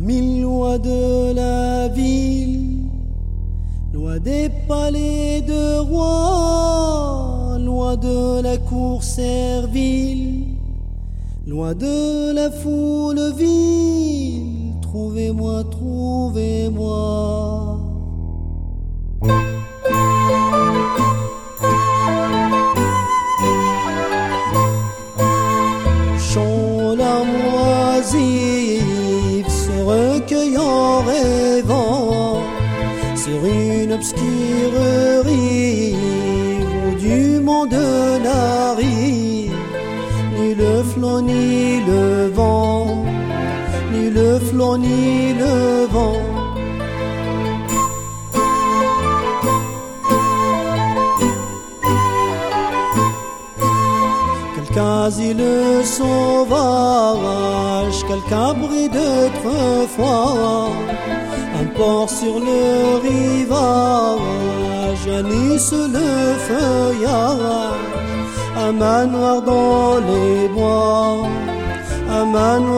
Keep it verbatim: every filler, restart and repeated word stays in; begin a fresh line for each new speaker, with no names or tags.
mille lois de la ville, loi des palais de rois, loi de la cour servile, loi de la foule ville, trouvez-moi, trouvez-moi. Chant l'amoisive se recueille en rêvant sur une obscure rive où du monde n'arrive ni le flot ni le vent, ni le flot ni le vent. Quelque asile sauvage, quelque abri d'autrefois, un port sur le rivage, à Nice le feuillage, un manoir dans les bois, un manoir